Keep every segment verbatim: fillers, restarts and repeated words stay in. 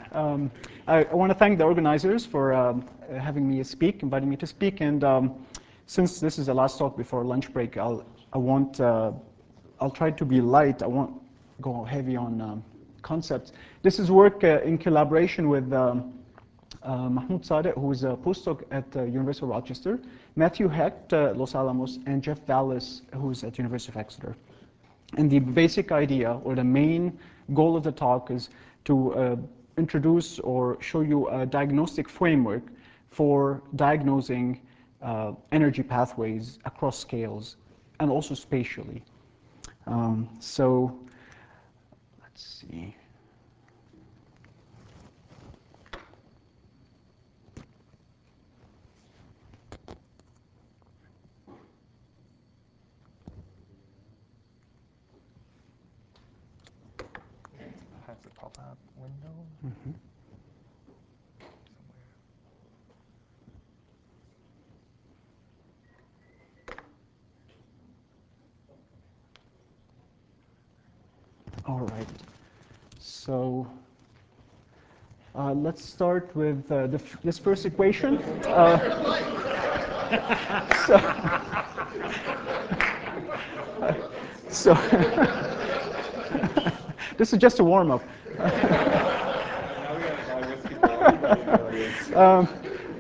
um, I, I want to thank the organizers for um, having me speak, inviting me to speak. And um, since this is the last talk before lunch break, I'll I won't uh, I'll try to be light. I won't go heavy on um, concepts. This is work uh, in collaboration with um, uh, Mahmoud Sadeh, who is a postdoc at the uh, University of Rochester, Matthew Hecht, uh, Los Alamos, and Jeff Vallis, who's at University of Exeter. And the basic idea, or the main goal of the talk, is to uh, introduce or show you a diagnostic framework for diagnosing uh, energy pathways across scales and also spatially. Um, so let's see. Has a pop-up window. Mm-hmm. All right. So uh, let's start with uh, the f this first equation. Uh, so, so this is just a warm-up. um,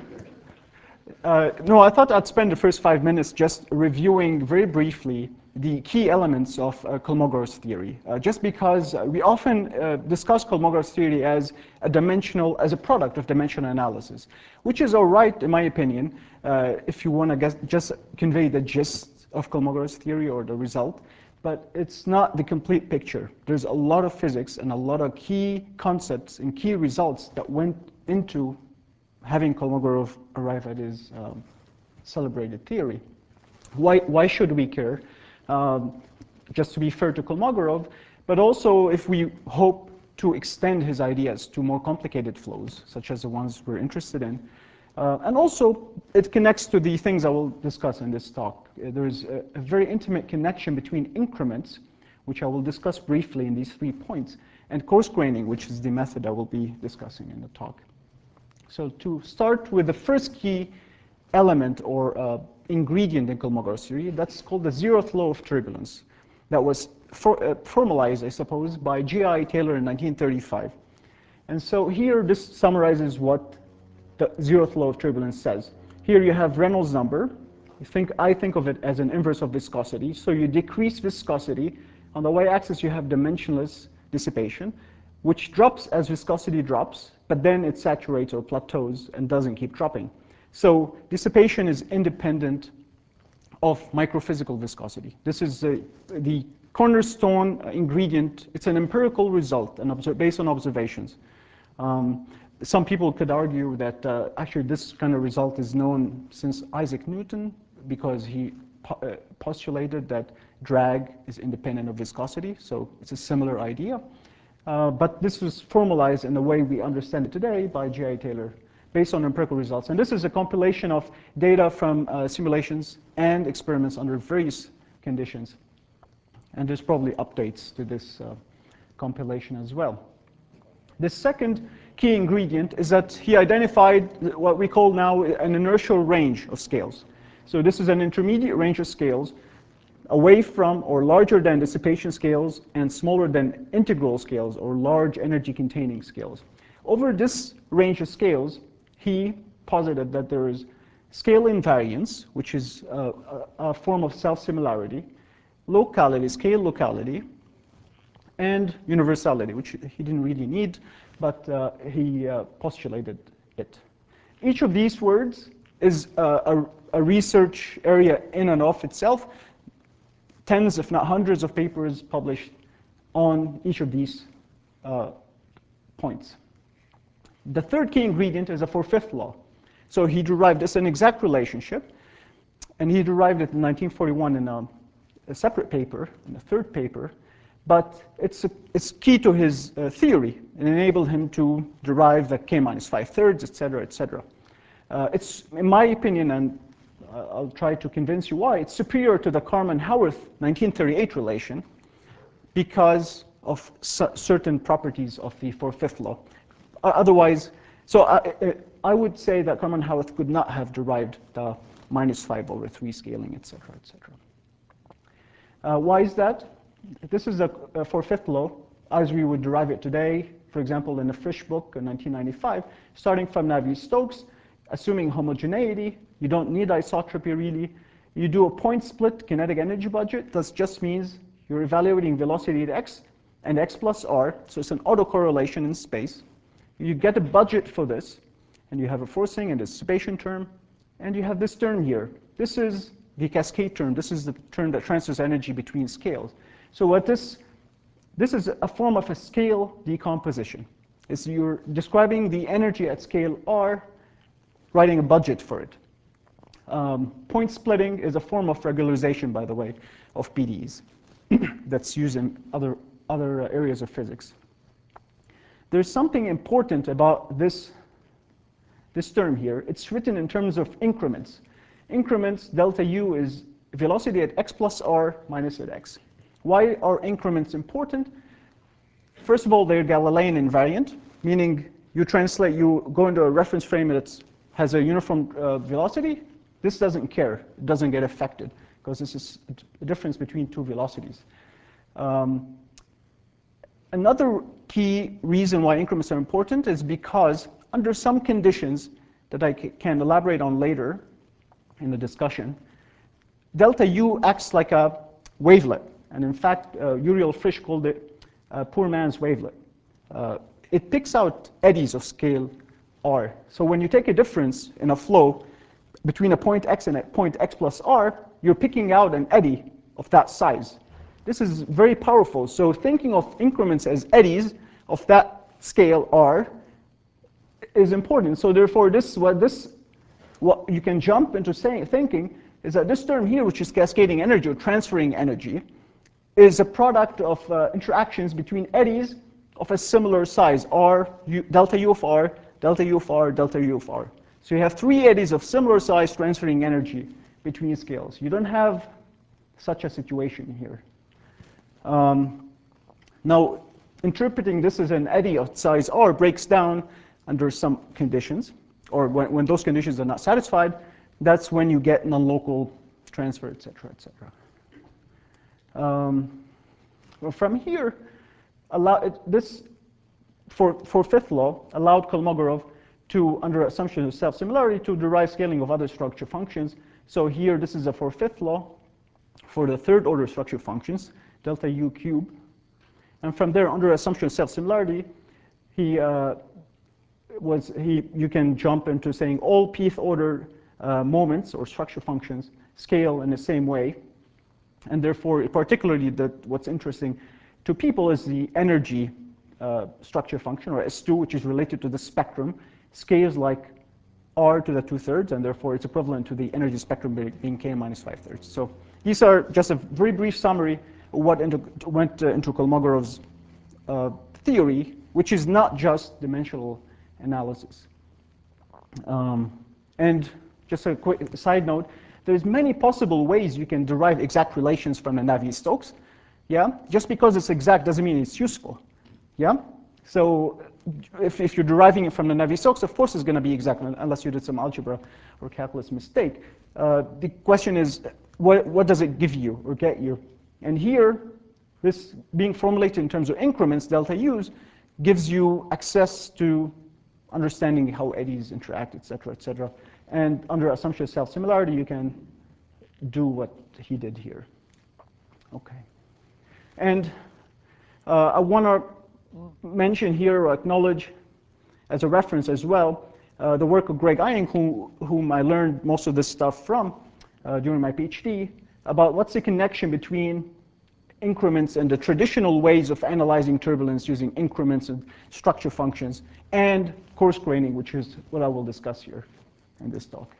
Uh, no, I thought I'd spend the first five minutes just reviewing very briefly the key elements of uh, Kolmogorov theory, uh, just because we often uh, discuss Kolmogorov theory as a dimensional, as a product of dimensional analysis, which is all right, in my opinion, uh, if you want to just convey the gist of Kolmogorov theory or the result, but it's not the complete picture. There's a lot of physics and a lot of key concepts and key results that went into having Kolmogorov arrive at his um, celebrated theory. Why, why should we care? Um, just to be fair to Kolmogorov, but also if we hope to extend his ideas to more complicated flows, such as the ones we're interested in. Uh, and also, it connects to the things I will discuss in this talk. Uh, there is a, a very intimate connection between increments, which I will discuss briefly in these three points, and coarse graining, which is the method I will be discussing in the talk. So to start with the first key element or uh, ingredient in Kolmogorov's theory, that's called the zeroth law of turbulence. That was for, uh, formalized, I suppose, by G I Taylor in nineteen thirty-five. And so here, this summarizes what the zeroth law of turbulence says. Here you have Reynolds number. You think, I think of it as an inverse of viscosity. So you decrease viscosity. On the y-axis, you have dimensionless dissipation, which drops as viscosity drops, but then it saturates or plateaus and doesn't keep dropping. So dissipation is independent of microphysical viscosity. This is the, the cornerstone ingredient. It's an empirical result and based on observations. Um, some people could argue that uh, actually this kind of result is known since Isaac Newton, because he po uh, postulated that drag is independent of viscosity. So it's a similar idea. Uh, but this was formalized in the way we understand it today by G I Taylor, based on empirical results. And this is a compilation of data from uh, simulations and experiments under various conditions. And there's probably updates to this uh, compilation as well. The second key ingredient is that he identified what we call now an inertial range of scales. So this is an intermediate range of scales away from or larger than dissipation scales and smaller than integral scales or large energy containing scales. Over this range of scales, he posited that there is scale invariance, which is a, a, a form of self-similarity, locality, scale locality, and universality, which he didn't really need, but uh, he uh, postulated it. Each of these words is uh, a, a research area in and of itself. Tens, if not hundreds, of papers published on each of these uh, points. The third key ingredient is a four-fifth law. So he derived this an exact relationship, and he derived it in nineteen forty-one in a, a separate paper, in a third paper. But it's, a, it's key to his uh, theory and enabled him to derive the k minus five thirds, et cetera, et cetera. Uh, it's, in my opinion, and uh, I'll try to convince you why, it's superior to the Karman-Haworth nineteen thirty-eight relation because of certain properties of the four-fifth law. Otherwise, so I, I would say that Carmen Howard could not have derived the minus five over three scaling, et cetera, et cetera. Uh, why is that? This is a, a for fifth law, as we would derive it today, for example, in a Frisch book in nineteen ninety-five, starting from Navier-Stokes, assuming homogeneity. You don't need isotropy, really. You do a point split kinetic energy budget. This just means you're evaluating velocity at x and x plus r, so it's an autocorrelation in space. You get a budget for this, and you have a forcing and dissipation term, and you have this term here. This is the cascade term. This is the term that transfers energy between scales. So what this, this is a form of a scale decomposition. It's you're describing the energy at scale r, writing a budget for it. Um, point splitting is a form of regularization, by the way, of P D Es that's used in other, other areas of physics. There's something important about this, this term here. It's written in terms of increments. Increments, delta U is velocity at x plus r minus at x. Why are increments important? First of all, they're Galilean invariant, meaning you translate, you go into a reference frame that has a uniform uh, velocity. This doesn't care. It doesn't get affected, because this is a difference between two velocities. Um, Another key reason why increments are important is because under some conditions that I can elaborate on later in the discussion, delta U acts like a wavelet. And in fact, uh, Uriel Frisch called it a poor man's wavelet. Uh, it picks out eddies of scale r. So when you take a difference in a flow between a point x and a point x plus r, you're picking out an eddy of that size. This is very powerful. So thinking of increments as eddies of that scale r is important. So therefore, this what this what you can jump into saying, thinking is that this term here, which is cascading energy or transferring energy, is a product of uh, interactions between eddies of a similar size, r, u, delta u of r, delta u of r, delta u of r. So you have three eddies of similar size transferring energy between scales. You don't have such a situation here. Um, now, interpreting this as an eddy of size r breaks down under some conditions, or when, when those conditions are not satisfied. That's when you get non-local transfer, et cetera, et cetera. Um, well, from here, allow it, this for for fifth law allowed Kolmogorov to, under assumption of self-similarity, to derive scaling of other structure functions. So here, this is a for fifth law for the third order structure functions, delta u cubed. And from there, under assumption of self-similarity, he uh, was he you can jump into saying all pth order uh, moments or structure functions scale in the same way. And therefore, particularly, the, what's interesting to people is the energy uh, structure function, or S two, which is related to the spectrum, scales like r to the two-thirds, and therefore it's equivalent to the energy spectrum being k minus five-thirds. So these are just a very brief summary of what into, went uh, into Kolmogorov's uh, theory, which is not just dimensional analysis. Um, and just a quick side note, there's many possible ways you can derive exact relations from the Navier-Stokes. Yeah, just because it's exact doesn't mean it's useful. Yeah, so if, if you're deriving it from the Navier-Stokes, of course it's going to be exact, unless you did some algebra or calculus mistake. Uh, the question is, what, what does it give you or get you? And here, this being formulated in terms of increments, delta u's, gives you access to understanding how eddies interact, et cetera, et cetera. And under assumption of self-similarity, you can do what he did here. Okay. And uh, I want to mention here, or acknowledge as a reference as well, uh, the work of Greg Eying, who, whom I learned most of this stuff from uh, during my PhD, about what's the connection between increments and the traditional ways of analyzing turbulence using increments and structure functions, and coarse graining, which is what I will discuss here in this talk.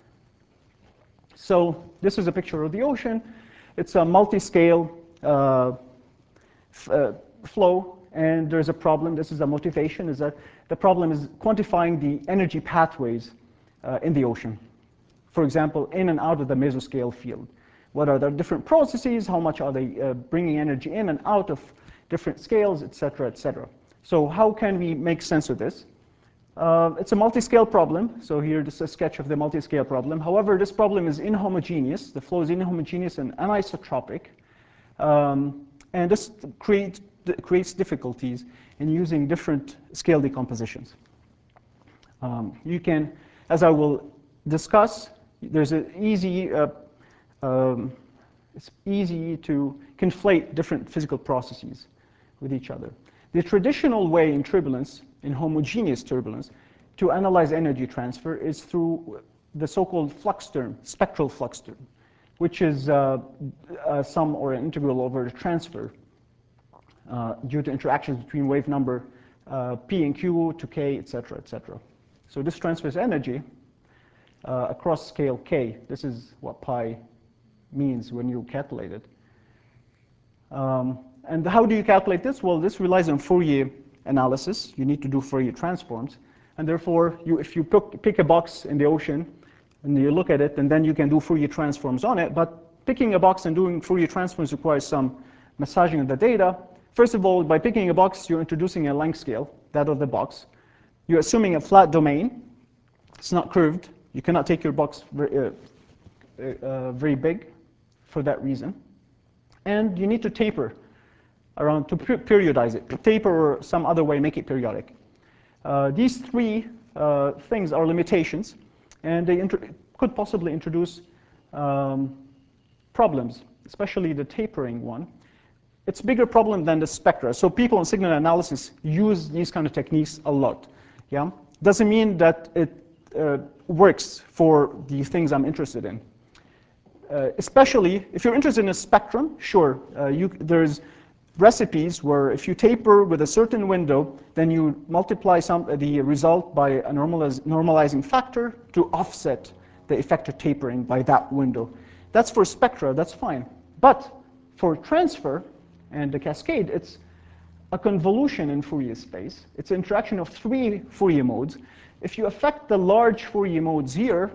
So this is a picture of the ocean. It's a multi-scale uh, uh, flow, and there's a problem. This is a motivation, is that the problem is quantifying the energy pathways uh, in the ocean. For example, in and out of the mesoscale field. What are the different processes? How much are they uh, bringing energy in and out of different scales, et cetera, et cetera. So how can we make sense of this? Uh, it's a multi-scale problem. So here, this is a sketch of the multi-scale problem. However, this problem is inhomogeneous. The flow is inhomogeneous and anisotropic. Um, and this create, creates difficulties in using different scale decompositions. Um, you can, as I will discuss, there's an easy, uh, um, it's easy to conflate different physical processes with each other. The traditional way in turbulence, in homogeneous turbulence, to analyze energy transfer is through the so-called flux term, spectral flux term, which is uh, a sum or an integral over the transfer uh, due to interactions between wave number uh, p and q to k, et cetera, et cetera. So this transfers energy uh, across scale k. This is what pi means when you calculate it. Um, and how do you calculate this? Well, this relies on Fourier analysis. You need to do Fourier transforms. And therefore, you, if you pick, pick a box in the ocean and you look at it, and then you can do Fourier transforms on it. But picking a box and doing Fourier transforms requires some massaging of the data. First of all, by picking a box, you're introducing a length scale, that of the box. You're assuming a flat domain. It's not curved. You cannot take your box very, uh, uh, very big for that reason. And you need to taper around to periodize it, taper or some other way, make it periodic. Uh, these three uh, things are limitations, and they could possibly introduce um, problems, especially the tapering one. It's a bigger problem than the spectra. So people in signal analysis use these kind of techniques a lot. Yeah, doesn't mean that it uh, works for the things I'm interested in. Uh, especially if you're interested in a spectrum, sure, uh, you, there's recipes where if you taper with a certain window, then you multiply some, the result by a normaliz normalizing factor to offset the effect of tapering by that window. That's for spectra, that's fine. But for transfer and the cascade, it's a convolution in Fourier space. It's an interaction of three Fourier modes. If you affect the large Fourier modes here,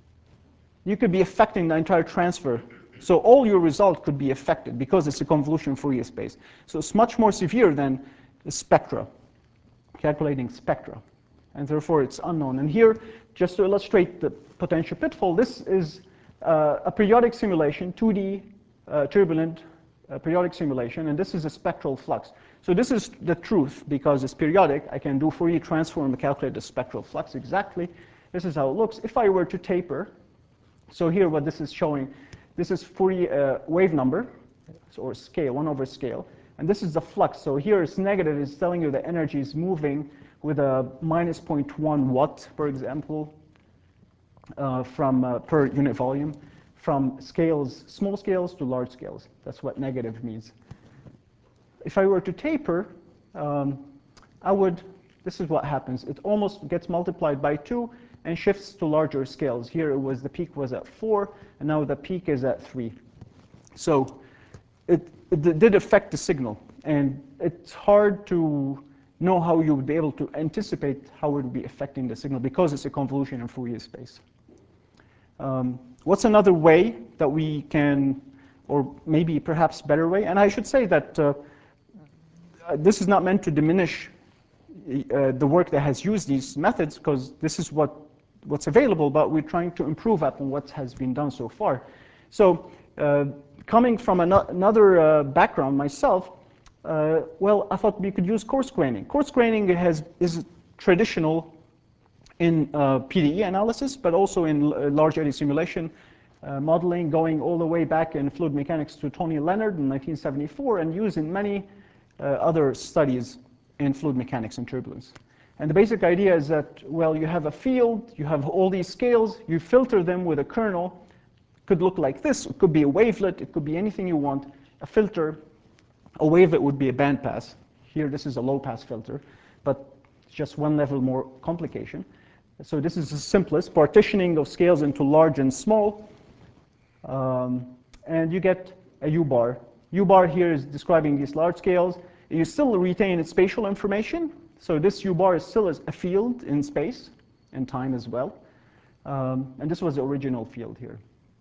you could be affecting the entire transfer. So all your result could be affected because it's a convolution Fourier space. So it's much more severe than the spectra, calculating spectra. And therefore, it's unknown. And here, just to illustrate the potential pitfall, this is uh, a periodic simulation, two D uh, turbulent uh, periodic simulation, and this is a spectral flux. So this is the truth because it's periodic. I can do Fourier transform and calculate the spectral flux exactly. This is how it looks. If I were to taper, so here what this is showing, this is Fourier uh, wave number, or scale, one over scale. And this is the flux. So here it's negative. It's telling you the energy is moving with a minus zero point one watt, for example, uh, from uh, per unit volume, from scales, small scales to large scales. That's what negative means. If I were to taper, um, I would, this is what happens. It almost gets multiplied by two and shifts to larger scales. Here it was, the peak was at four, and now the peak is at three. So it, it did affect the signal, and it's hard to know how you would be able to anticipate how it would be affecting the signal because it's a convolution in Fourier space. Um, what's another way that we can, or maybe perhaps better way, and I should say that uh, this is not meant to diminish uh, the work that has used these methods, because this is what what's available, but we're trying to improve upon what has been done so far. So uh, coming from an another uh, background myself, uh, well, I thought we could use coarse graining. Coarse graining has, is traditional in uh, P D E analysis, but also in uh, large eddy simulation uh, modeling, going all the way back in fluid mechanics to Tony Leonard in nineteen seventy-four, and used in many uh, other studies in fluid mechanics and turbulence. And the basic idea is that, well, you have a field, you have all these scales, you filter them with a kernel. It could look like this. It could be a wavelet. It could be anything you want. A filter, a wavelet would be a bandpass. Here, this is a low-pass filter, but it's just one level more complication. So this is the simplest, partitioning of scales into large and small. Um, and you get a U-bar. U-bar here is describing these large scales. You still retain its spatial information. So this U-bar is still a field in space and time as well. Um, and this was the original field here.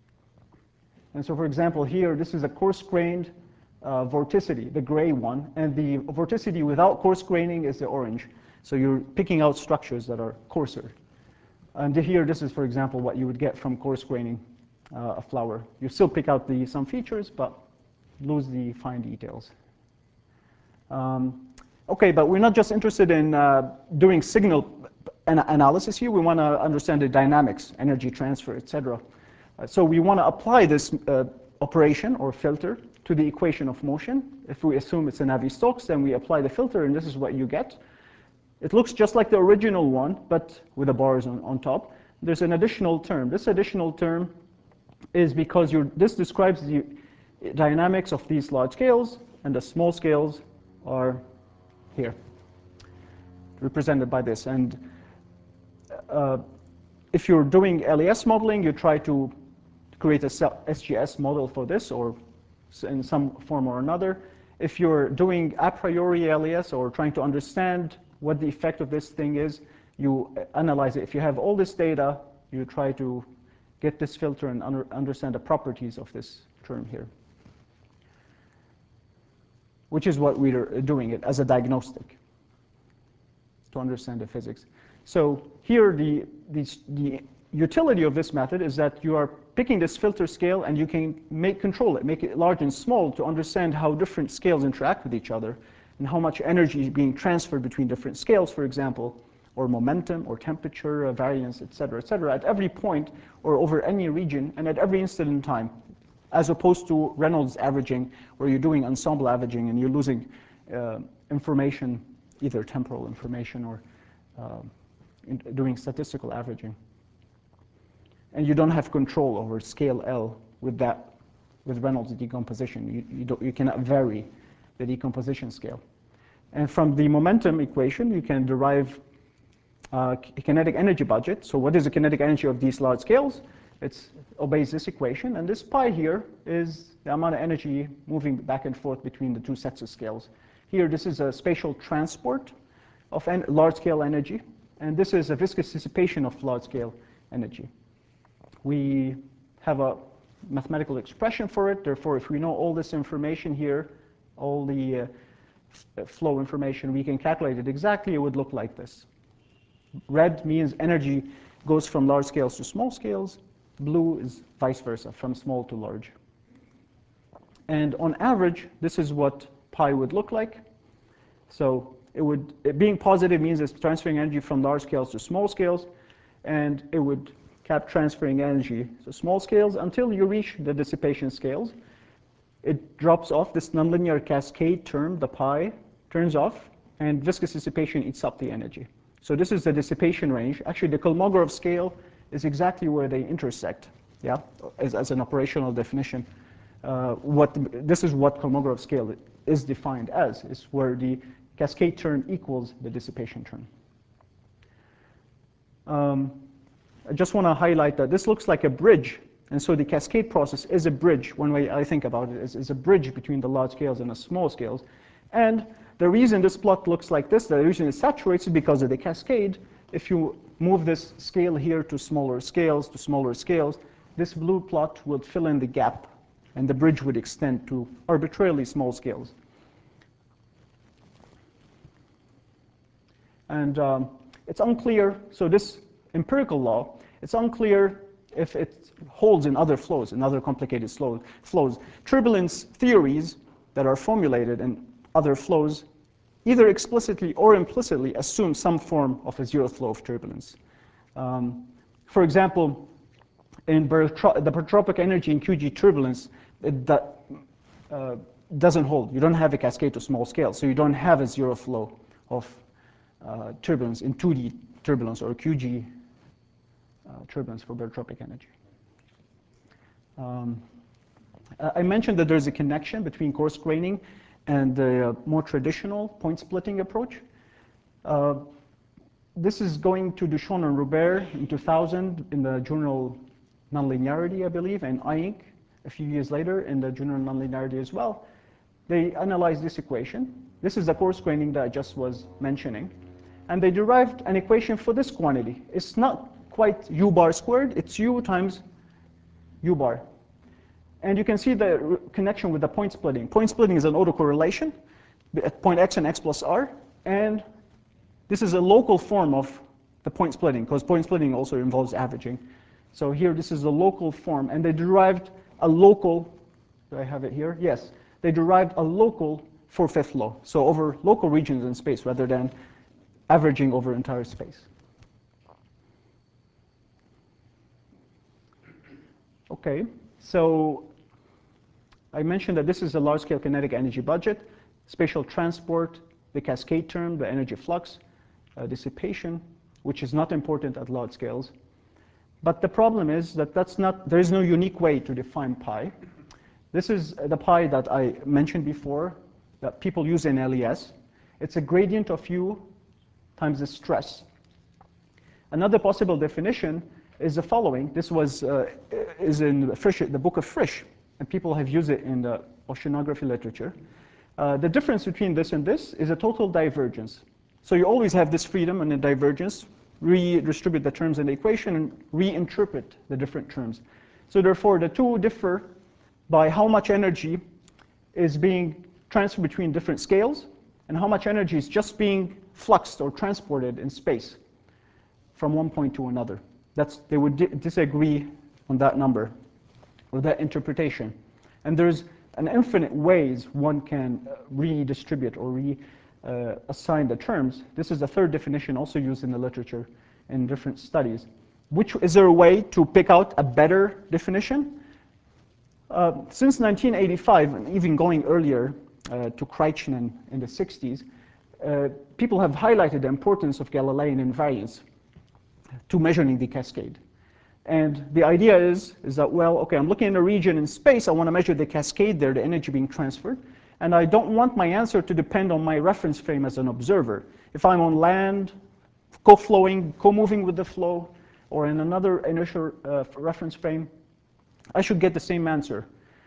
And so, for example, here, this is a coarse-grained uh, vorticity, the gray one. And the vorticity without coarse graining is the orange. So you're picking out structures that are coarser. And here, this is, for example, what you would get from coarse graining uh, a flour. You still pick out the, some features, but lose the fine details. Um, okay, but we're not just interested in uh, doing signal an analysis here. We want to understand the dynamics, energy transfer, et cetera. Uh, so we want to apply this uh, operation or filter to the equation of motion. If we assume it's a Navier-Stokes, then we apply the filter, and this is what you get. It looks just like the original one, but with the bars on, on top. There's an additional term. This additional term is because you're, this describes the dynamics of these large scales, and the small scales are here, represented by this. And uh, if you're doing L E S modeling, you try to create a S G S model for this, or in some form or another. If you're doing a priori L E S or trying to understand what the effect of this thing is, you analyze it. If you have all this data, you try to get this filter and under, understand the properties of this term here, which is what we're doing it as a diagnostic to understand the physics. So here, the, the, the utility of this method is that you are picking this filter scale, and you can make control it, make it large and small to understand how different scales interact with each other, and how much energy is being transferred between different scales, for example, or momentum, or temperature, uh, variance, et cetera, et cetera, at every point, or over any region, and at every instant in time, as opposed to Reynolds averaging, where you're doing ensemble averaging, and you're losing uh, information, either temporal information or uh, in doing statistical averaging. And you don't have control over scale L with that, with Reynolds decomposition. You, you, don't, you cannot vary the decomposition scale. And from the momentum equation, you can derive uh, kinetic energy budget. So what is the kinetic energy of these large scales? It obeys this equation. And this pi here is the amount of energy moving back and forth between the two sets of scales. Here, this is a spatial transport of large-scale energy. And this is a viscous dissipation of large-scale energy. We have a mathematical expression for it. Therefore, if we know all this information here, all the uh, flow information, we can calculate it exactly. It would look like this. Red means energy goes from large scales to small scales. Blue is vice versa, from small to large. And on average, this is what pi would look like. So it would, it being positive means it's transferring energy from large scales to small scales, and it would keep transferring energy to small scales until you reach the dissipation scales. It drops off. This nonlinear cascade term, the pi, turns off, and viscous dissipation eats up the energy. So this is the dissipation range. Actually, the Kolmogorov scale is exactly where they intersect, yeah, as, as an operational definition. Uh, what this is what Kolmogorov scale is defined as, is where the cascade term equals the dissipation term. Um, I just want to highlight that this looks like a bridge. And so the cascade process is a bridge. One way I think about it is, is a bridge between the large scales and the small scales. And the reason this plot looks like this, the reason it saturates, is because of the cascade. If you move this scale here to smaller scales, to smaller scales, this blue plot will fill in the gap, and the bridge would extend to arbitrarily small scales. And um, it's unclear, so this empirical law, it's unclear if it holds in other flows, in other complicated slow, flows. Turbulence theories that are formulated in other flows either explicitly or implicitly assume some form of a zero flow of turbulence. Um, for example, in Barotro- the barotropic energy in Q G turbulence, it do, uh, doesn't hold. You don't have a cascade to small scale, so you don't have a zero flow of uh, turbulence in two D turbulence or Q G uh, turbulence for barotropic energy. Um, I mentioned that there's a connection between coarse graining and the uh, more traditional point splitting approach. Uh, this is going to Duchon and Robert in two thousand in the journal Nonlinearity, I believe, and I N C a few years later in the journal Nonlinearity as well. They analyzed this equation. This is the coarse graining that I just was mentioning. And they derived an equation for this quantity. It's not quite u bar squared. It's u times u bar. And you can see the connection with the point splitting. Point splitting is an autocorrelation at point x and x plus r. And This is a local form of the point splitting, because point splitting also involves averaging. So here, this is a local form, and they derived a local, do I have it here? Yes. They derived a local four-fifth law, so over local regions in space rather than averaging over entire space. Okay, so I mentioned that this is a large-scale kinetic energy budget, spatial transport, the cascade term, the energy flux, uh, dissipation, which is not important at large scales. But the problem is that that's not, there is no unique way to define pi. This is the pi that I mentioned before, that people use in L E S. It's a gradient of U times the stress. Another possible definition is the following. This was uh, is in Frisch, the book of Frisch, and people have used it in the oceanography literature. Uh, the difference between this and this is a total divergence. So you always have this freedom and a divergence, redistribute the terms in the equation, and reinterpret the different terms. So therefore, the two differ by how much energy is being transferred between different scales and how much energy is just being fluxed or transported in space from one point to another. That's, they would di disagree on that number or that interpretation. And there's an infinite ways one can redistribute or re uh, assign the terms. This is the third definition also used in the literature in different studies. Which, is there a way to pick out a better definition? Uh, since nineteen eighty-five, and even going earlier uh, to Kraichnen in the sixties, uh, people have highlighted the importance of Galilean invariance to measuring the cascade. And the idea is, is that, well, okay, I'm looking at a region in space, I want to measure the cascade there, the energy being transferred, and I don't want my answer to depend on my reference frame as an observer. If I'm on land, co-flowing, co-moving with the flow, or in another initial uh, reference frame, I should get the same answer.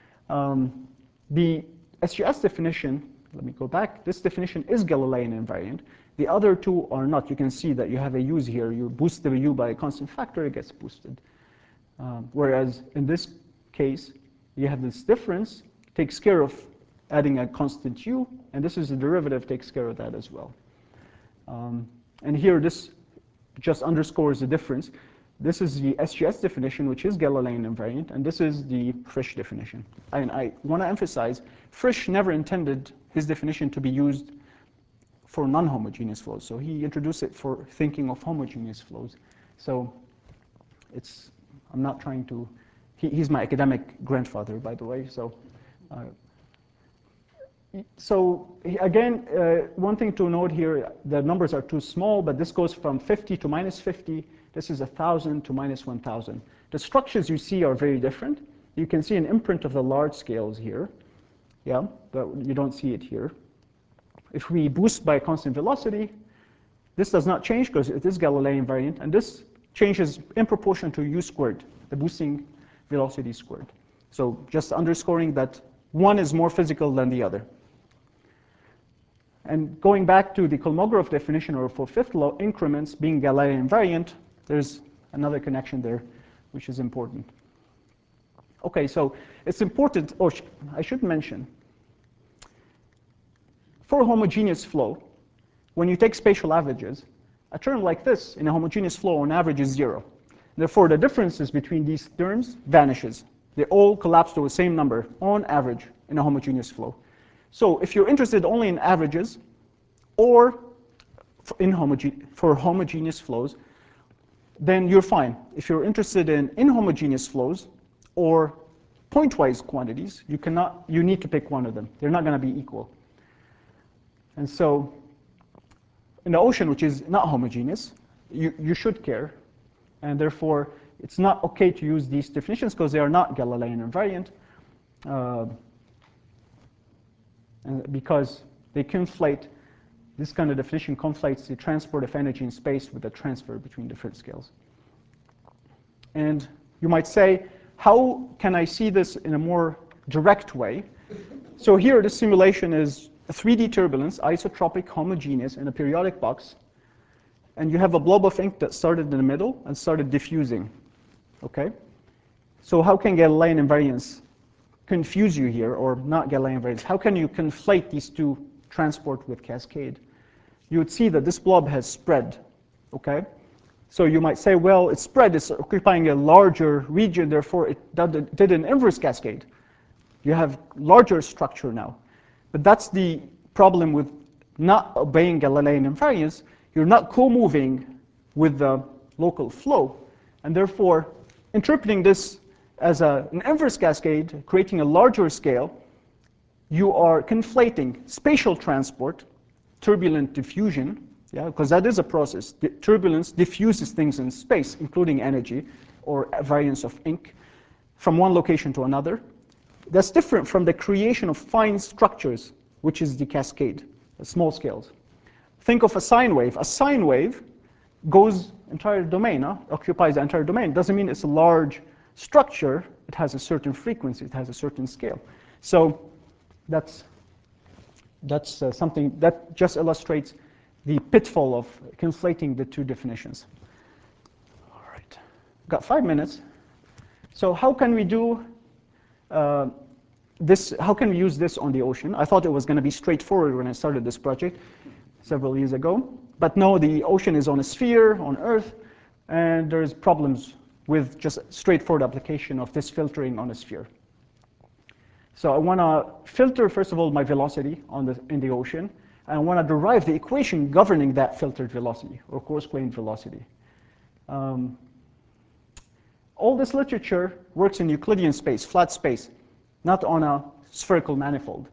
Um, the S G S definition, let me go back, this definition is Galilean invariant. The other two are not. You can see that you have a u's here. You boost the u by a constant factor, it gets boosted. Um, whereas in this case, you have this difference, takes care of adding a constant u, and this is the derivative, takes care of that as well. Um, and here, this just underscores the difference. This is the S G S definition, which is Galilean invariant, and this is the Frisch definition. And I want to emphasize, Frisch never intended his definition to be used for non-homogeneous flows. So he introduced it for thinking of homogeneous flows. So it's, I'm not trying to, he, he's my academic grandfather, by the way. So, uh, so again, uh, one thing to note here, the numbers are too small, but this goes from fifty to minus fifty. This is one thousand to minus one thousand. The structures you see are very different. You can see an imprint of the large scales here, yeah, but you don't see it here. If we boost by constant velocity, this does not change because it is Galilean invariant, and this changes in proportion to u squared, the boosting velocity squared. So just underscoring that one is more physical than the other. And going back to the Kolmogorov definition, or for fifth law, increments being Galilean invariant, there's another connection there, which is important. Okay, so it's important, or I should mention, for a homogeneous flow, when you take spatial averages, a term like this in a homogeneous flow on average is zero. Therefore, the differences between these terms vanishes. They all collapse to the same number on average in a homogeneous flow. So if you're interested only in averages or in homogen for homogeneous flows, then you're fine. If you're interested in inhomogeneous flows or pointwise quantities, you cannot, you need to pick one of them. They're not going to be equal. And so in the ocean, which is not homogeneous, you, you should care. And therefore, it's not okay to use these definitions because they are not Galilean invariant. Uh, and because they conflate, this kind of definition conflates the transport of energy in space with the transfer between different scales. And you might say, how can I see this in a more direct way? So here, this simulation is a three D turbulence, isotropic, homogeneous, in a periodic box. And you have a blob of ink that started in the middle and started diffusing. Okay? So how can Galilean invariance confuse you here, or not Galilean invariance? How can you conflate these two, transport with cascade? you would see that this blob has spread, okay? So you might say, well, it's spread, it's occupying a larger region, therefore it did an inverse cascade. You have larger structure now. But that's the problem with not obeying Galilean invariance. You're not co-moving with the local flow, and therefore interpreting this as a, an inverse cascade, creating a larger scale, you are conflating spatial transport, turbulent diffusion, yeah, because that is a process. The turbulence diffuses things in space, including energy or variance of ink, from one location to another. That's different from the creation of fine structures, which is the cascade, the small scales. Think of a sine wave. A sine wave goes entire domain, huh? occupies the entire domain. Doesn't mean it's a large structure. It has a certain frequency. It has a certain scale. So that's that's uh, something that just illustrates the pitfall of conflating the two definitions. All right, got five minutes. So how can we do uh, this? How can we use this on the ocean? I thought it was going to be straightforward when I started this project several years ago. But no, the ocean is on a sphere, on Earth, and there's problems with just straightforward application of this filtering on a sphere. So I want to filter, first of all, my velocity on the, in the ocean, and I want to derive the equation governing that filtered velocity, or coarse-grained velocity. Um, all this literature works in Euclidean space, flat space, not on a spherical manifold.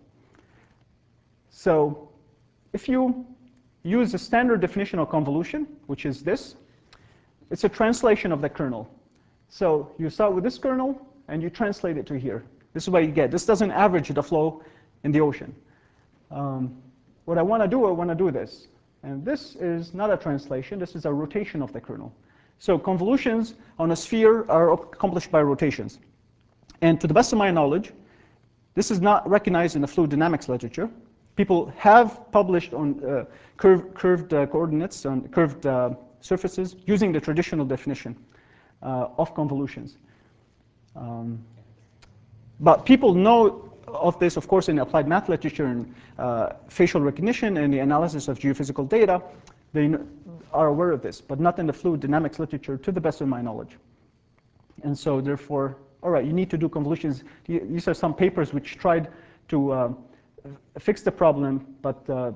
So if you use a standard definition of convolution, which is this, it's a translation of the kernel. So you start with this kernel, and you translate it to here. This is what you get. This doesn't average the flow in the ocean. Um, what I want to do, I want to do this. And this is not a translation. This is a rotation of the kernel. So convolutions on a sphere are accomplished by rotations. And to the best of my knowledge, this is not recognized in the fluid dynamics literature. People have published on uh, curve, curved uh, coordinates, on curved uh, surfaces, using the traditional definition uh, of convolutions. Um, But people know of this, of course, in applied math literature and uh, facial recognition and the analysis of geophysical data. They are aware of this, but not in the fluid dynamics literature, to the best of my knowledge. And so, therefore, all right, you need to do convolutions. These are some papers which tried to uh, fix the problem, but uh,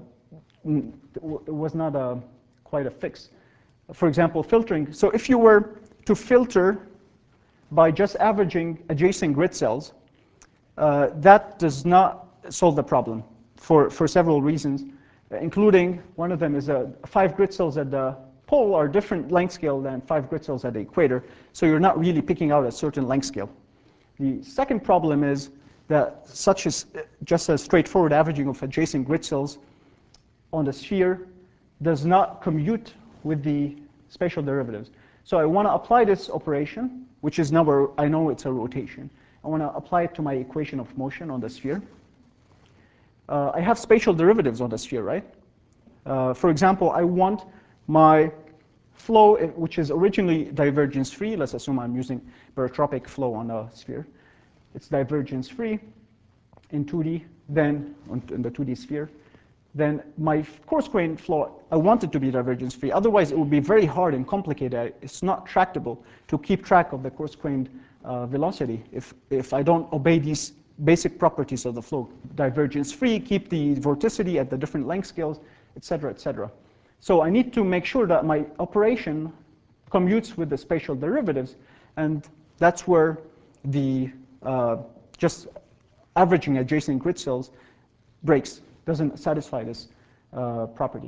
it was not a, quite a fix. For example, filtering. So if you were to filter by just averaging adjacent grid cells, Uh, that does not solve the problem for, for several reasons, including one of them is uh, five grid cells at the pole are different length scale than five grid cells at the equator, so you're not really picking out a certain length scale. The second problem is that such as just a straightforward averaging of adjacent grid cells on the sphere does not commute with the spatial derivatives. So I want to apply this operation, which is now where I know it's a rotation. I want to apply it to my equation of motion on the sphere. Uh, I have spatial derivatives on the sphere, right? Uh, for example, I want my flow, which is originally divergence-free. Let's assume I'm using barotropic flow on a sphere. It's divergence-free in two D, then in the two D sphere. Then my coarse-grained flow, I want it to be divergence-free. Otherwise, it would be very hard and complicated. It's not tractable to keep track of the coarse-grained Uh, velocity if, if I don't obey these basic properties of the flow. Divergence-free, keep the vorticity at the different length scales, et cetera, et cetera. So I need to make sure that my operation commutes with the spatial derivatives, and that's where the uh, just averaging adjacent grid cells breaks, doesn't satisfy this uh, property.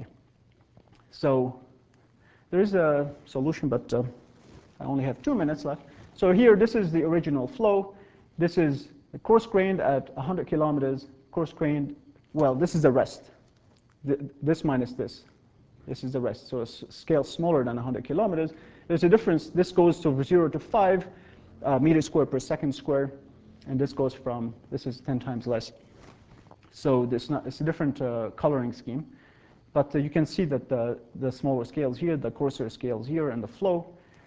So there is a solution, but uh, I only have two minutes left. So here, this is the original flow. This is coarse-grained at one hundred kilometers, coarse-grained, well, this is the rest. This minus this. This is the rest. So a scale smaller than one hundred kilometers. There's a difference. This goes to zero to five uh, meters squared per second square. And this goes from, this is ten times less. So this not, it's a different uh, coloring scheme. But uh, you can see that the, the smaller scales here, the coarser scales here, and the flow.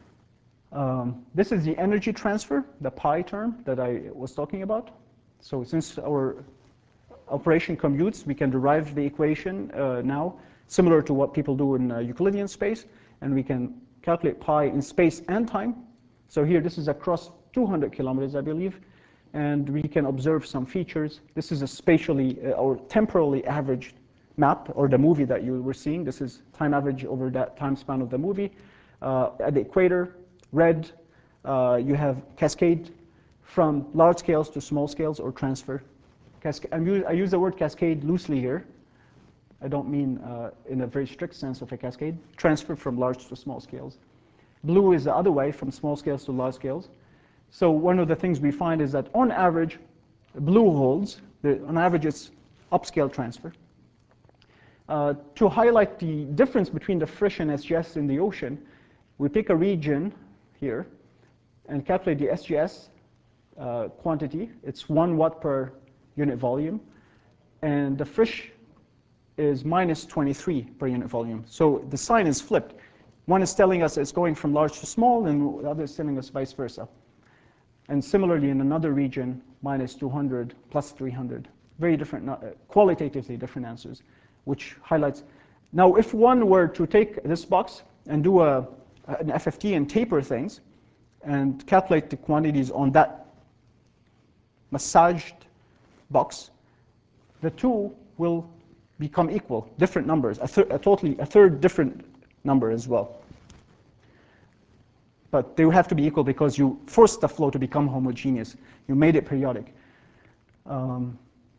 Um, this is the energy transfer, the pi term that I was talking about. So since our operation commutes, we can derive the equation uh, now similar to what people do in uh, Euclidean space, and we can calculate pi in space and time. So here, this is across two hundred kilometers, I believe, and we can observe some features. This is a spatially uh, or temporally averaged map, or the movie that you were seeing. This is time average over that time span of the movie. Uh, at the equator, red, uh, you have cascade from large scales to small scales, or transfer. Casca I use the word cascade loosely here. I don't mean uh, in a very strict sense of a cascade. Transfer from large to small scales. Blue is the other way, from small scales to large scales. So one of the things we find is that on average, blue holds. The, on average, it's upscale transfer. Uh, to highlight the difference between the Frisch and S G S in the ocean, we pick a region here and calculate the S G S uh, quantity. It's one watt per unit volume. And the Frisch is minus twenty-three per unit volume. So the sign is flipped. One is telling us it's going from large to small, and the other is telling us vice versa. And similarly, in another region, minus two hundred, plus three hundred. Very different, uh, qualitatively different answers, which highlights. Now, if one were to take this box and do a, an F F T and taper things, and calculate the quantities on that massaged box, the two will become equal, different numbers, a, th a totally a third different number as well. But they have to be equal because you forced the flow to become homogeneous. You made it periodic. Um,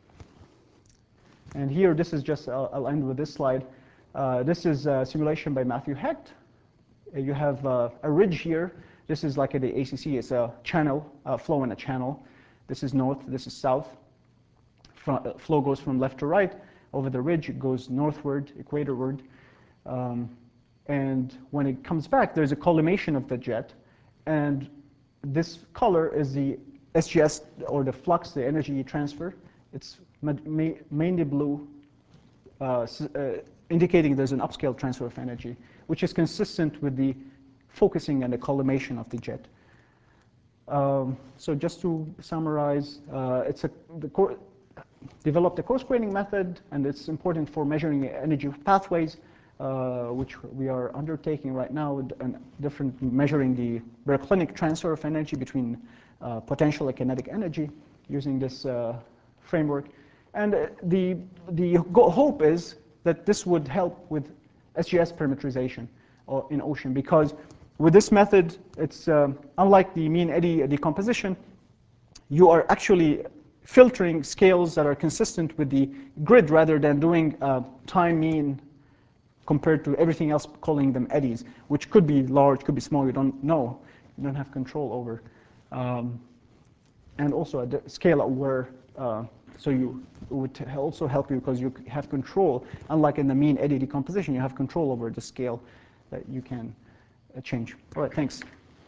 and here, this is just, I'll, I'll end with this slide. Uh, this is a simulation by Matthew Hecht. Uh, you have uh, a ridge here. This is like at the A C C. It's a channel, uh, flow in a channel. This is north, this is south. Fro flow goes from left to right. Over the ridge, it goes northward, equatorward. Um, and when it comes back, there's a collimation of the jet. And this color is the S G S, or the flux, the energy transfer. It's ma ma mainly blue, uh, uh, indicating there's an upscale transfer of energy, which is consistent with the focusing and the collimation of the jet. Um, so just to summarize, uh, it's a, the core, developed a coarse graining method, and it's important for measuring energy pathways, uh, which we are undertaking right now, and different measuring the Bernoulli transfer of energy between uh, potential and kinetic energy using this uh, framework. And uh, the, the hope is that this would help with S G S parameterization or in ocean, because with this method, it's um, unlike the mean eddy decomposition, you are actually filtering scales that are consistent with the grid rather than doing uh, time mean compared to everything else, calling them eddies, which could be large, could be small, you don't know, you don't have control over. Um, and also a scale aware, uh, so you it would also help you because you have control. Unlike in the mean eddy decomposition, you have control over the scale that you can uh, change. All right, thanks.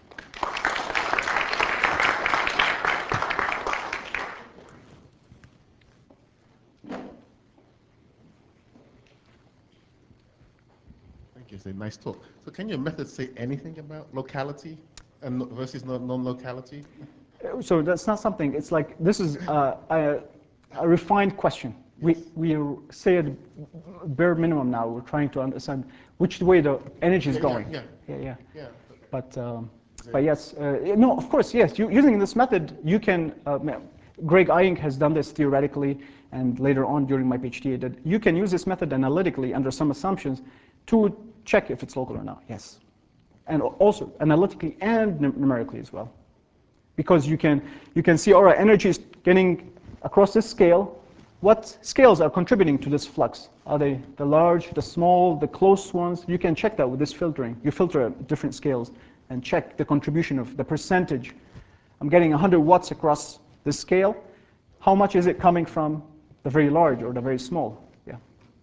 Thank you. It's a nice talk. So can your method say anything about locality and versus non-locality? So that's not something, it's like, this is uh, a, a refined question. Yes. We, we say at bare minimum now, we're trying to understand which way the energy is yeah, going. Yeah, yeah. yeah, yeah. yeah. But, um, but yes, uh, no, of course, yes. You, using this method, you can, uh, Greg Eying has done this theoretically, and later on during my PhD, that you can use this method analytically under some assumptions to check if it's local or not, yes. And also analytically and numerically as well. Because you can, you can see, all right, energy is getting across this scale. What scales are contributing to this flux? Are they the large, the small, the close ones? You can check that with this filtering. You filter at different scales and check the contribution of the percentage. I'm getting one hundred watts across this scale. How much is it coming from the very large or the very small? Yeah.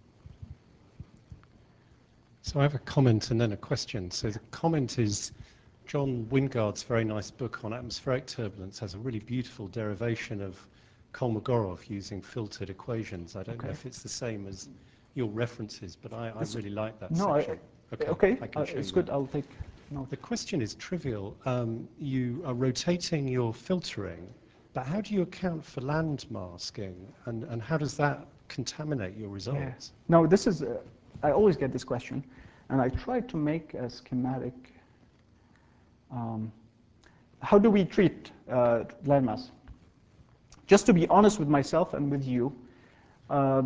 So I have a comment and then a question. So the comment is, John Wingard's very nice book on atmospheric turbulence has a really beautiful derivation of Kolmogorov using filtered equations. I don't okay. know if it's the same as your references, but I, I really like that no, section. I, okay, okay. I can uh, show it's you good. that. I'll take note. The question is trivial. Um, you are rotating your filtering, but how do you account for land masking, and, and how does that contaminate your results? Yeah. No, this is uh, I always get this question, and I tried to make a schematic. Um, how do we treat uh, landmass? Just to be honest with myself and with you, uh,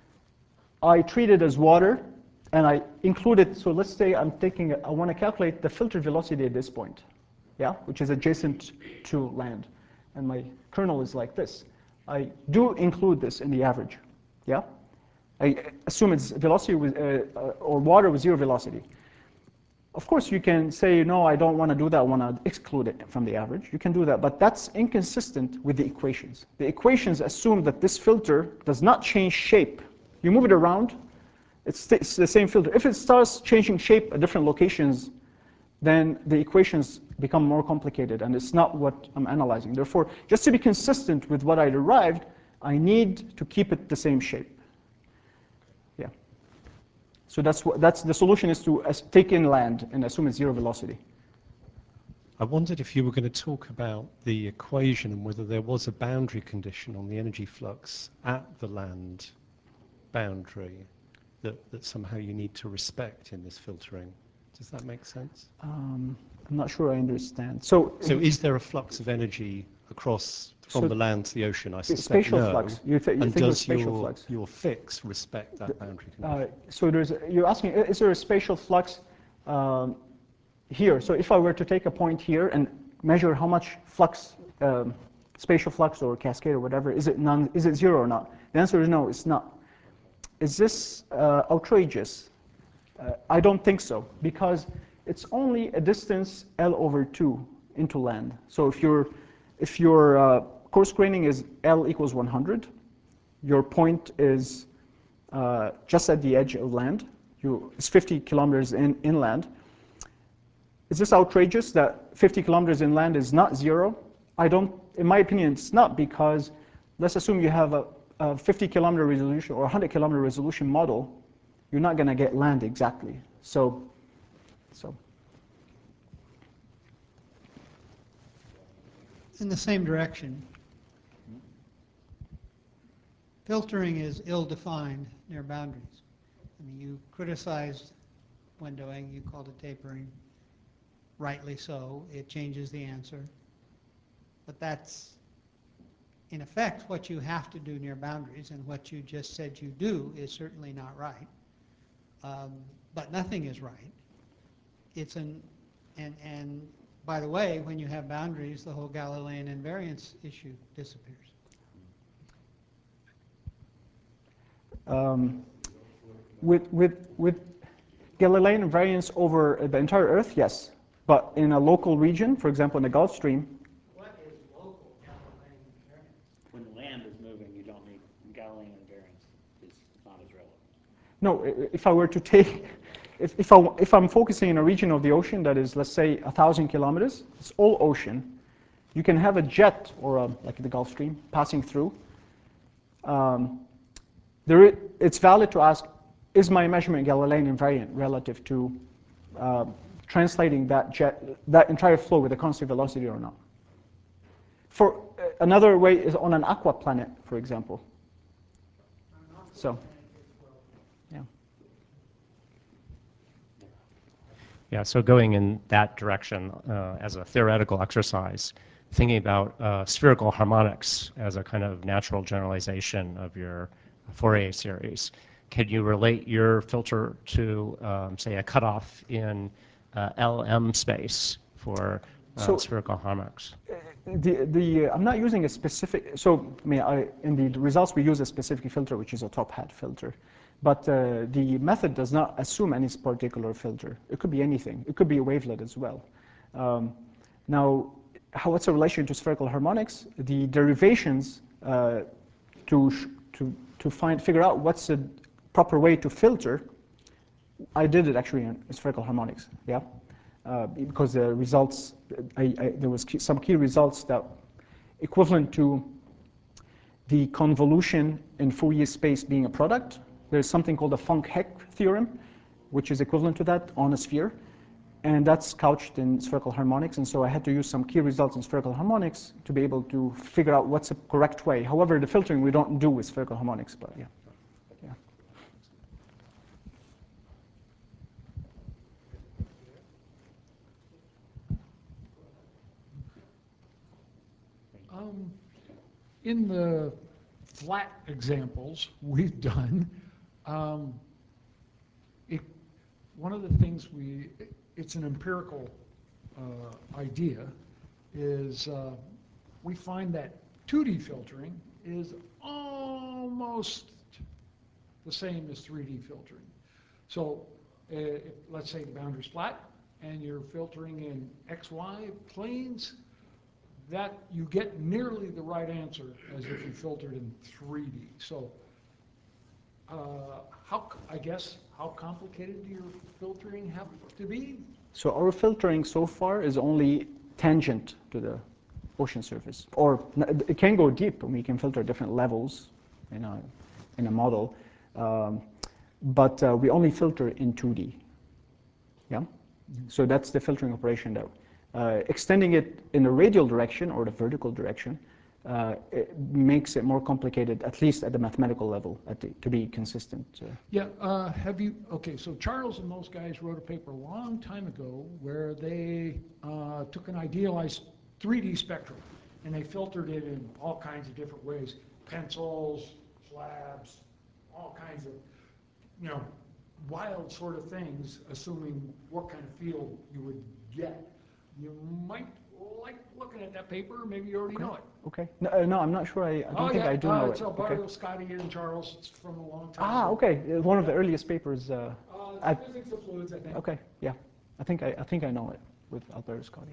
I treat it as water, and I include it. So let's say I'm taking, a, I want to calculate the filter velocity at this point, yeah, which is adjacent to land, and my kernel is like this. I do include this in the average, yeah. I assume it's velocity with, uh, uh, or water with zero velocity. Of course, you can say, no, I don't want to do that. I want to exclude it from the average. You can do that, but that's inconsistent with the equations. The equations assume that this filter does not change shape. You move it around, it's, it's the same filter. If it starts changing shape at different locations, then the equations become more complicated, and it's not what I'm analyzing. Therefore, just to be consistent with what I derived, I need to keep it the same shape. Yeah. So that's what, that's the solution, is to take in land and assume it's zero velocity. I wondered if you were going to talk about the equation and whether there was a boundary condition on the energy flux at the land boundary that, that somehow you need to respect in this filtering. Does that make sense? Um, I'm not sure I understand. So, so is there a flux of energy across from so the land to the ocean? I suspect spatial no. flux. You, th you and think of does spatial your, flux? your fix respect that boundary condition? Uh, so there's, you're asking, is there a spatial flux um, here? So if I were to take a point here and measure how much flux, um, spatial flux or cascade or whatever, is it none? Is it zero or not? The answer is no, it's not. Is this uh, outrageous? Uh, I don't think so, because it's only a distance L over two into land. So if your if your uh, coarse graining is L equals one hundred, your point is uh, just at the edge of land. You, it's fifty kilometers in, inland. Is this outrageous that fifty kilometers inland is not zero? I don't, in my opinion, it's not, because let's assume you have a, a fifty kilometer resolution or one hundred kilometer resolution model. You're not going to get land exactly. So, so. In the same direction, filtering is ill-defined near boundaries. I mean, you criticized windowing, you called it tapering. Rightly so, it changes the answer. But that's, in effect, what you have to do near boundaries, and what you just said you do is certainly not right. Um, but nothing is right. It's an, and, and by the way, when you have boundaries, the whole Galilean invariance issue disappears. Um, with, with, with Galilean invariance over the entire Earth, yes. But in a local region, for example, in the Gulf Stream. What is local Galilean invariance? When the land is moving, you don't need Galilean invariance. It's not as relevant. No, if I were to take, if, if, I, if I'm focusing in a region of the ocean that is, let's say, a thousand kilometers, it's all ocean. You can have a jet, or a, like the Gulf Stream, passing through. Um, there is, it's valid to ask, is my measurement Galilean invariant relative to uh, translating that jet, that entire flow with a constant velocity or not? For uh, another way is on an aqua planet, for example. So. Yeah. Yeah, so going in that direction uh, as a theoretical exercise, thinking about uh, spherical harmonics as a kind of natural generalization of your Fourier series, can you relate your filter to, um, say, a cutoff in uh, L M space for uh, So, spherical harmonics? The, the, uh, I'm not using a specific, so I mean, I, in the results we use a specific filter, which is a top hat filter. But uh, the method does not assume any particular filter. It could be anything. It could be a wavelet as well. Um, now, how, what's the relation to spherical harmonics? The derivations uh, to, to, to find, figure out what's the proper way to filter, I did it actually in spherical harmonics, yeah? Uh, because the results, I, I, there was key, some key results that equivalent to the convolution in Fourier space being a product. There's something called the Funk-Heck theorem, which is equivalent to that on a sphere. And that's couched in spherical harmonics. And so I had to use some key results in spherical harmonics to be able to figure out what's the correct way. However, the filtering we don't do with spherical harmonics, but yeah. yeah. Um, in the flat examples we've done, um, it, one of the things we, it's an empirical uh, idea, is uh, we find that two D filtering is almost the same as three D filtering. So uh, if, let's say the boundary's flat and you're filtering in X Y planes, that you get nearly the right answer as if you filtered in three D. So uh, how, I guess, how complicated do your filtering have to be? So our filtering so far is only tangent to the ocean surface, or it can go deep, and we can filter different levels in a, in a model, um, but uh, we only filter in two D. Yeah? Mm-hmm. So that's the filtering operation that uh, extending it in the radial direction or the vertical direction uh, it makes it more complicated, at least at the mathematical level, at the, to be consistent. Uh. Yeah, uh, have you, okay, so Charles and those guys wrote a paper a long time ago where they uh, took an idealized three D spectrum and they filtered it in all kinds of different ways, pencils, slabs, all kinds of, you know, wild sort of things, assuming what kind of field you would get. You might like looking at that paper, maybe you already Okay. know it. Okay. No, uh, no, I'm not sure. I, I don't Oh, think yeah. I do uh, know it's it. Alberto, Okay. Scotty, and Charles. It's from a long time Ah, ago. okay. Uh, One of the earliest papers. Uh, Uh, I, physics of fluids, I think. okay. Yeah. I think I, I think I know it with Alberto Scotty.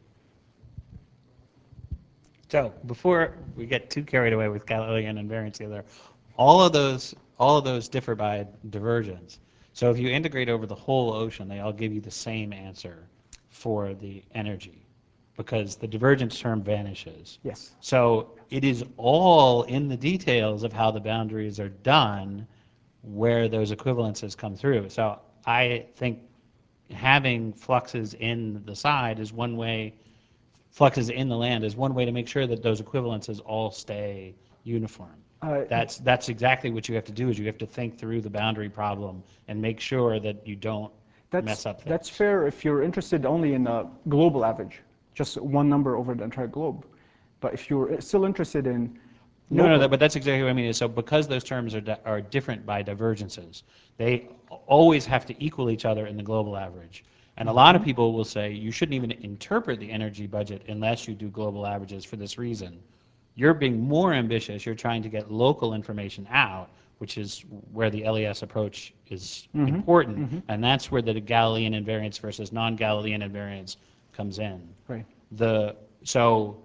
So before we get too carried away with Galilean invariance together, all of those all of those differ by divergence. So if you integrate over the whole ocean, they all give you the same answer for the energy, because the divergence term vanishes. Yes. So it is all in the details of how the boundaries are done where those equivalences come through. So I think having fluxes in the side is one way, fluxes in the land is one way to make sure that those equivalences all stay uniform. Uh, That's, that's exactly what you have to do, is you have to think through the boundary problem and make sure that you don't That's, mess up things. that's fair if you're interested only in a global average, just one number over the entire globe. But if you're still interested in No, local, no, that, but that's exactly what I mean. So because those terms are, di- are different by divergences, they always have to equal each other in the global average. And a lot of people will say you shouldn't even interpret the energy budget unless you do global averages for this reason. You're being more ambitious. You're trying to get local information out, which is where the L E S approach is Mhm, important. mhm. And that's where the Galilean invariance versus non-Galilean invariance comes in. Right. The, so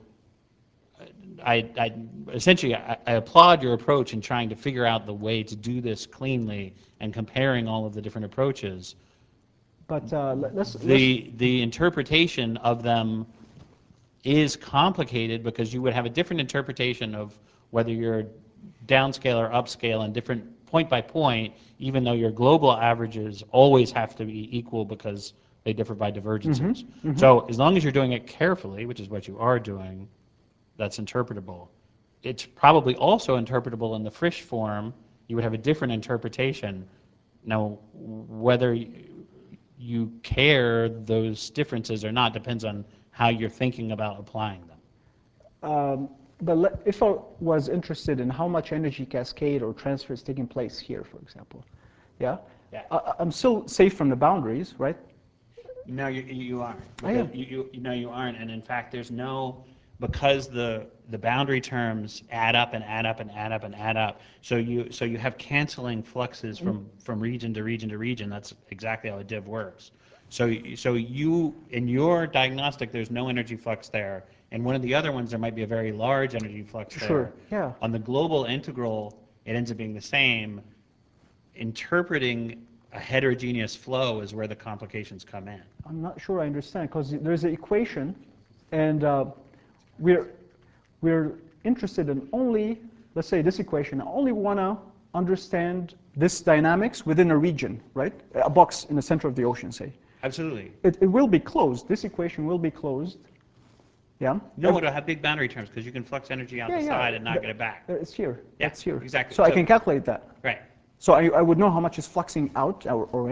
I, I essentially I, I applaud your approach in trying to figure out the way to do this cleanly and comparing all of the different approaches. But uh, let- let's, let's The, the interpretation of them is complicated because you would have a different interpretation of whether you're downscale or upscale and different point by point, even though your global averages always have to be equal because they differ by divergences. mhm. So as long as you're doing it carefully, which is what you are doing, that's interpretable. It's probably also interpretable in the Frisch form. You would have a different interpretation. Now, whether you care those differences or not depends on how you're thinking about applying them. Um, but le- if I was interested in how much energy cascade or transfer is taking place here, for example, yeah, Yeah. I, I'm still safe from the boundaries, right? No, you, you aren't. I am. You, you, you, no, you aren't. And in fact, there's no, because the, the boundary terms add up and add up and add up and add up. So you, so you have canceling fluxes from, from region to region to region. That's exactly how a div works. So, y- so you, in your diagnostic, there's no energy flux there. And one of the other ones, there might be a very large energy flux there. Sure, yeah. On the global integral, it ends up being the same. Interpreting a heterogeneous flow is where the complications come in. I'm not sure I understand, because there's an equation, and uh, we're, we're interested in only, let's say this equation, I only want to understand this dynamics within a region, right? A box in the center of the ocean, say. Absolutely. It, it will be closed. This equation will be closed. Yeah? No, it'll have big boundary terms because you can flux energy out Yeah, the yeah. side and not Th- get it back. It's here. Yeah, It's here. exactly. So, I So- can calculate that. Right. So I, I would know how much is fluxing out or, or in.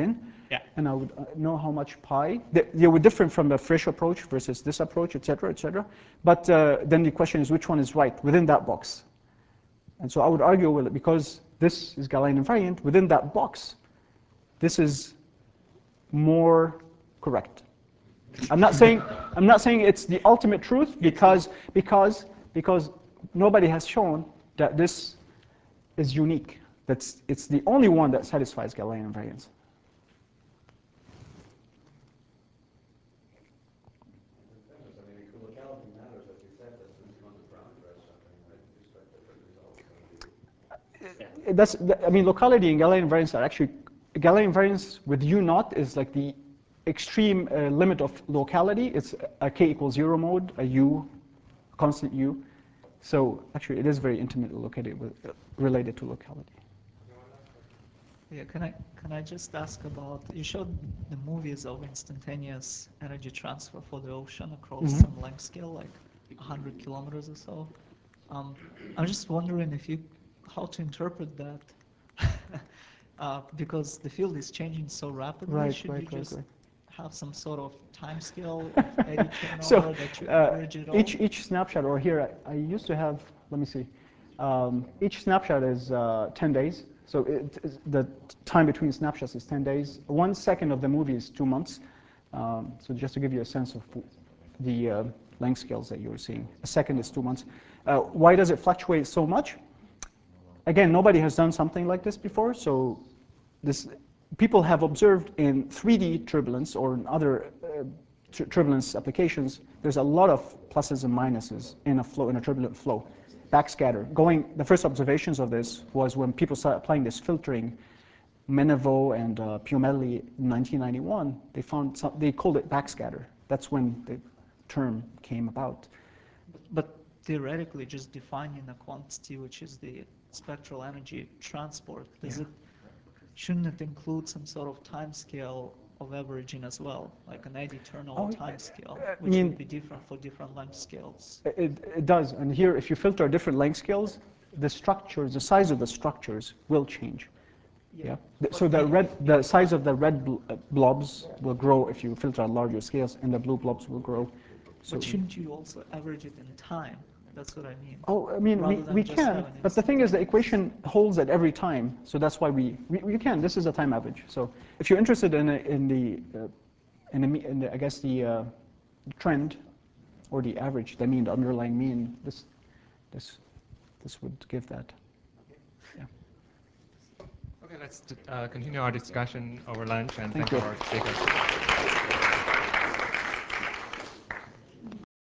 Yeah. and I would uh, know how much pi. They, they were different from the Frisch approach versus this approach, et cetera, et cetera. But uh, then the question is which one is right within that box. And so I would argue, well, because this is Galilean invariant, within that box, this is more correct. I'm not saying I'm not saying it's the ultimate truth because because because nobody has shown that this is unique. That's it's the only one that satisfies Galilean invariance. That's, I mean, locality and Galilean invariance are actually, Galilean invariance with U naught is like the extreme uh, limit of locality. It's a k equals zero mode, a U, constant U. So actually, it is very intimately located with, uh, related to locality. Yeah, can I can I just ask about, you showed the movies of instantaneous energy transfer for the ocean across Mm-hmm. some length scale, like one hundred kilometers or so. Um, I'm just wondering if you, how to interpret that, uh, because the field is changing so rapidly. Right, Should right, you right, just right. have some sort of time scale of eddy turnover So that you uh, average it all? each each snapshot, or here I, I used to have. Let me see. Um, each snapshot is uh, ten days. So it, is- the time between snapshots is ten days. One second of the movie is two months. Um, so just to give you a sense of the uh, length scales that you're seeing, a second is two months. Uh, why does it fluctuate so much? Again, nobody has done something like this before. So this people have observed in three D turbulence or in other uh, tur turbulence applications. There's a lot of pluses and minuses in a flow, in a turbulent flow. Backscatter. Going, the first observations of this was when people started applying this filtering, Menneveau and uh, Piomelli in nineteen ninety-one. They found some, they called it backscatter. That's when the term came about. But theoretically, just defining a quantity, which is the spectral energy transport, does Yeah. it, shouldn't it include some sort of time scale of averaging as well, like an eddy turnover Oh, time scale, I which mean- would be different for different length scales? It, it does, and here, if you filter different length scales, the structures, the size of the structures will change. Yeah. Th- So the red, the size of the red bl uh, blobs will grow if you filter at larger scales, and the blue blobs will grow. So, But shouldn't you also average it in time? That's what I mean. oh, I mean, we, rather than we just can, have an but the thing is, the instantaneous? equation holds at every time, so that's why we, we, we can. This is a time average. So if you're interested in, a, in the, uh, in, the, me- in the, I guess the uh, trend, or the average, the mean, the underlying mean, this, this, this would give that. Yeah. Okay, let's uh, continue our discussion over lunch, and Thank thank, you. our speakers.